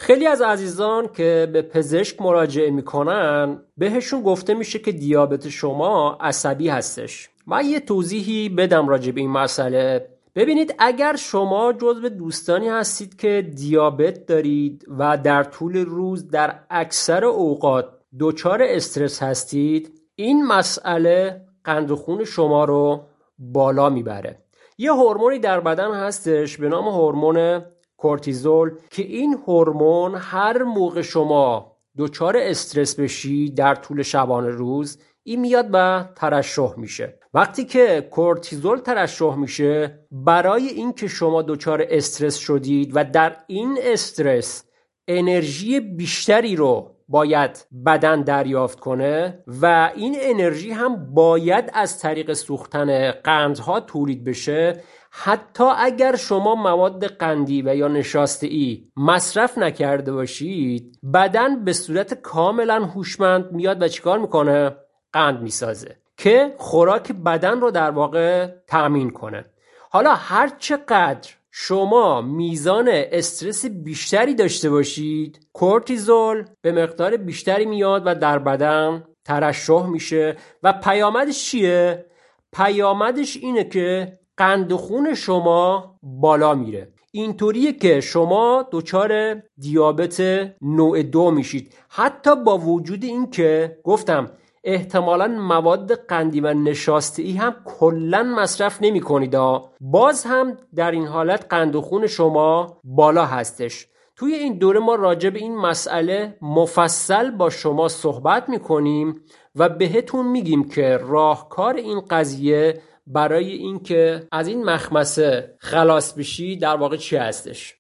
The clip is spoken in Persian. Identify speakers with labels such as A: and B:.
A: خیلی از عزیزان که به پزشک مراجعه میکنن بهشون گفته میشه که دیابت شما عصبی هستش. من یه توضیحی بدم راجع به این مسئله. ببینید، اگر شما جزو دوستانی هستید که دیابت دارید و در طول روز در اکثر اوقات دچار استرس هستید، این مسئله قند خون شما رو بالا میبره. یه هورمونی در بدن هستش به نام هورمون کورتیزول که این هورمون هر موقع شما دچار استرس بشی در طول شبانه روز این میاد و ترشح میشه. وقتی که کورتیزول ترشح میشه، برای این که شما دچار استرس شدید و در این استرس انرژی بیشتری رو باید بدن دریافت کنه و این انرژی هم باید از طریق سوختن قندها تولید بشه، حتی اگر شما مواد قندی و یا نشاسته‌ای مصرف نکرده باشید، بدن به صورت کاملا هوشمند میاد و چیکار میکنه؟ قند میسازه که خوراک بدن رو در واقع تأمین کنه. حالا هر چقدر شما میزان استرس بیشتری داشته باشید، کورتیزول به مقدار بیشتری میاد و در بدن ترشح میشه و پیامدش چیه؟ پیامدش اینه که قند خون شما بالا میره. اینطوریه که شما دچار دیابت نوع 2 میشید، حتی با وجود این که گفتم احتمالاً مواد قندی و نشاسته‌ای هم کلاً مصرف نمی کنید، باز هم در این حالت قند خون شما بالا هستش. توی این دوره ما راجع به این مسئله مفصل با شما صحبت میکنیم و بهتون میگیم که راهکار این قضیه برای این که از این مخمسه خلاص بشی در واقع چی هستش.